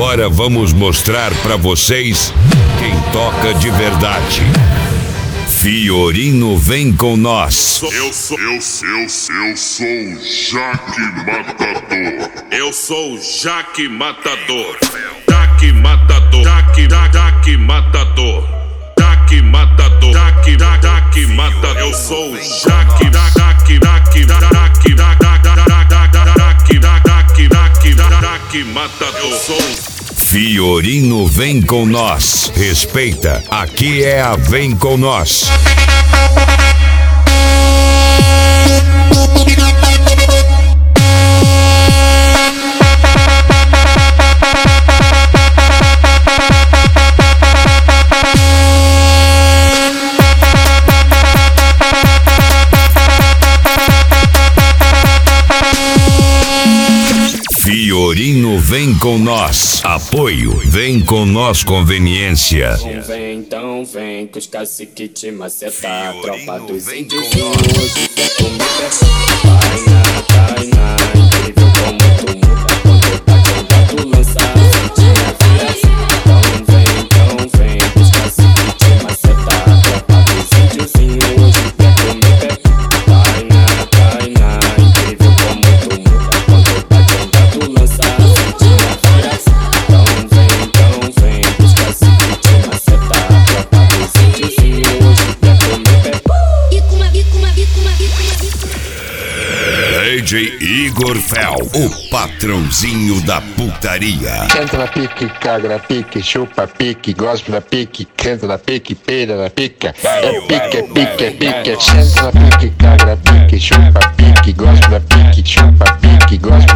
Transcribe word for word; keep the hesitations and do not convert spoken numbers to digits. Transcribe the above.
Agora vamos mostrar pra vocês quem toca de verdade. Fiorino vem com nós. Eu sou, eu, eu, eu sou o Jaque Matador. Eu sou o Jaque Matador. Jaque Matador. Jaque, Jaque Matador. Jaque Matador. Jaque, Jaque Matador. Eu sou o Jaque, Jaque, Jaque, Jaque, Jaque, Jaque, Jaque, Jaque Matador. Eu sou o Fiorino vem com nós. Respeita, aqui é a Vem com nós. Fiorino vem com nós. Apoio, vem com nós conveniência. Então vem, então vem, que os caciques te macetar. Tropa dos vem índios com nós. hoje quer comer. Vai na, vai na, incrível como tu muda quando tá quando tu lança a sentinha vira. Então vem, então vem, que os caciques te macetar. Tropa dos índios hoje quer comer. Vai na, vai na, incrível como tu muda quando tá quando tu lança a sentinha vira. Então vem, então vem, que os caciques te macetar. Tropa dos índios hoje quer comer. Bicuma, bicuma, bicuma, bicuma, bicuma. D J Igor Fel, o patrãozinho da putaria. Senta na pique, caga na pique, chupa pique, gospe na pique, canta na pique, peida na pica. É pique, é pique, é pique. Senta na pique, caga na pique, chupa pique, gospe na pique, chupa pique, gospe